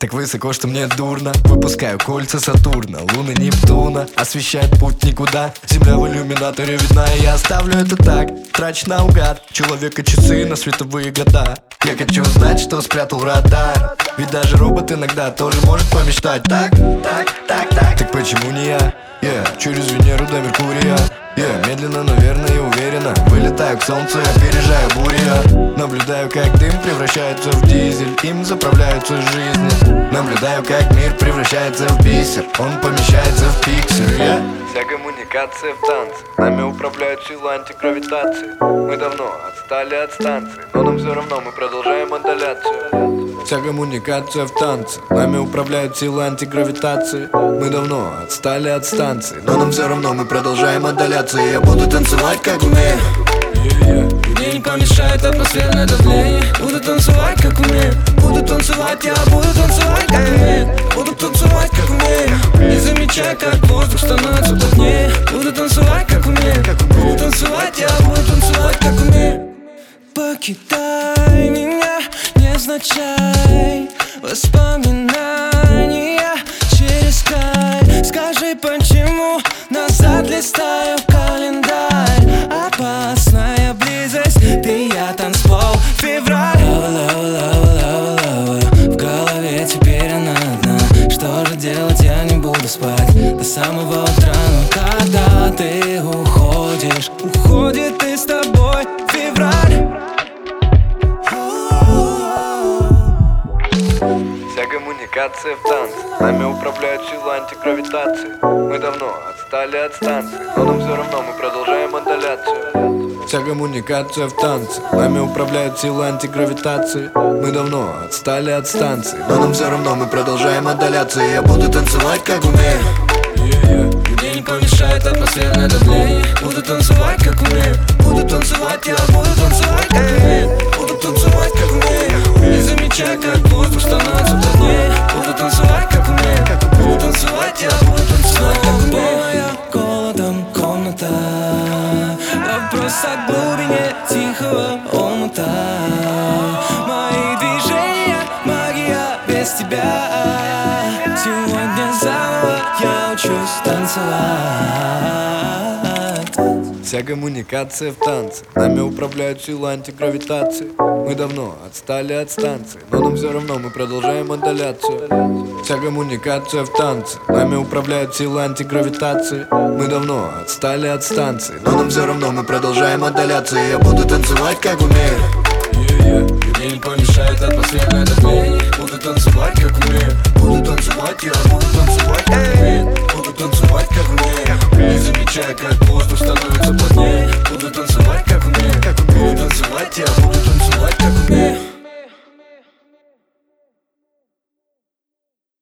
так высоко, что мне дурно. Выпускаю кольца Сатурна, луны Нептуна. Освещает путь никуда, земля в иллюминаторе видна. И я оставлю это так, трачу наугад. Человека часы на световые года. Я хочу знать, что спрятал радар. Ведь даже робот иногда тоже может помечтать. Так почему не я? Через Венеру до Меркурия. Медленно, наверное, и уверенно вылетаю к солнцу, опережаю бури. Наблюдаю, как дым превращается в дизель, им заправляются жизни. Наблюдаю, как мир превращается в бисер, он помещается в пиксель. Вся коммуникация в танце, нами управляют силы антигравитации. Мы давно отстали от станции, но нам все равно, мы продолжаем отдаляться. Вся коммуникация в танце, нами управляют силы антигравитации. Мы давно отстали от станции, но нам все равно, мы продолжаем отдаляться. И я буду танцевать, как умею. Мне не помешает атмосферное давление. Буду танцевать, как умею. Буду танцевать, я буду танцевать, как умею. Буду танцевать, как умею. Не замечая, как воздух становится плотнее. Буду танцевать, как умею. Буду танцевать, я буду танцевать, как умею. Покидай меня, невзначай. Воспоминания через край. Скажи, почему назад листаю календарь? Опасная близость, ты, я, танцпол, февраль. В голове теперь она одна. Что же делать, я не буду спать до самого утра. Но когда ты уходишь, уходит и с тобой февраль. Вся коммуникация в танце, нами управляют силы антигравитации. Мы давно отстали от станции, но нам все равно, мы продолжаем отдаляться. Вся коммуникация в танце, нами управляют силы антигравитации. Мы давно отстали от станции, но нам все равно, мы продолжаем отдаляться. И я буду танцевать, как умею. Мне не помешает атмосферное давление. Буду танцевать, как умею. Буду танцевать, я буду танцевать, как умею. Буду танцевать, как умею. Не замечая, как воздух становится плотнее. Буду танцевать, как умею. Буду танцевать, я буду танцевать, как умею. Моя голодом комната, вопрос о глубине тихого омута. Мои движения, магия без тебя. Сегодня заново я учусь танцевать. Вся коммуникация в танце, нами управляют силы антигравитации. Мы давно отстали от станции, но нам все равно, мы продолжаем отдаляться. Вся коммуникация в танце, нами управляют силы антигравитации. Мы давно отстали от станции, но нам все равно, мы продолжаем отдаляться. И я буду танцевать, как умею. Мне не помешает атмосферное давление. Буду танцевать, как умею. Буду танцевать, я буду танцевать, как умею. Буду танцевать, как умею. Не замечая, как